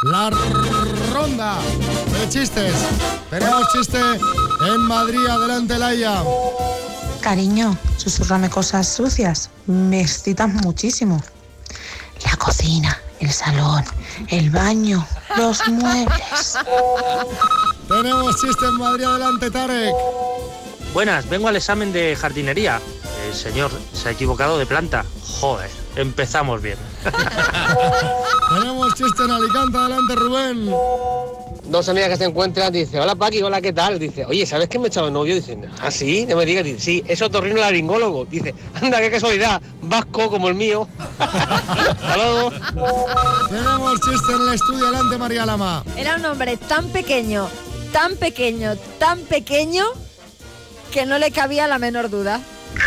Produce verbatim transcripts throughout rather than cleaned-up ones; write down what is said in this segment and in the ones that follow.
la ronda de chistes. Tenemos chiste en Madrid. Adelante, Laia. Cariño, susurrame cosas sucias. Me excitas muchísimo. La cocina, el salón, el baño, los muebles. Tenemos chiste en Madrid. Adelante, Tarek. Buenas, vengo al examen de jardinería. El señor se ha equivocado de planta. Joder, empezamos bien. Tenemos chiste en Alicante. Adelante, Rubén. Dos amigas que se encuentran, dice, hola Paqui, hola, ¿qué tal? Dice, oye, ¿sabes que me he echado novio? Dice, ¿ah, sí? No me digas. Dice, sí, es otorrinolaringólogo. Dice, anda, qué casualidad, vasco como el mío. Hasta luego. Tenemos chiste en el estudio. Adelante, María Lama. Era un hombre tan pequeño, tan pequeño, tan pequeño, que no le cabía la menor duda.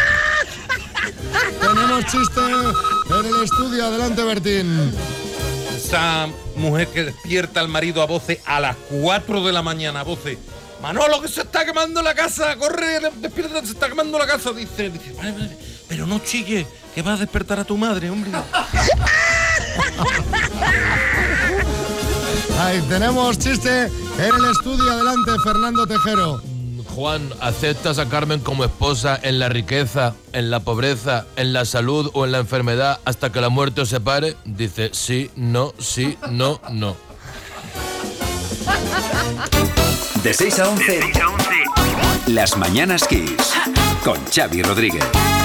Tenemos chiste en el estudio. Adelante, Bertín. Esa mujer que despierta al marido a voces a las cuatro de la mañana, a voces. Manolo, que se está quemando la casa, corre, despierta, se está quemando la casa. Dice, dice, vale, vale, pero no chille, que vas a despertar a tu madre, hombre. Ahí tenemos chiste en el estudio. Adelante, Fernando Tejero. Juan, ¿aceptas a Carmen como esposa en la riqueza, en la pobreza, en la salud o en la enfermedad hasta que la muerte os separe? Dice, sí, no, sí, no, no. De seis a once, Las Mañanas Kiss, con Xavi Rodríguez.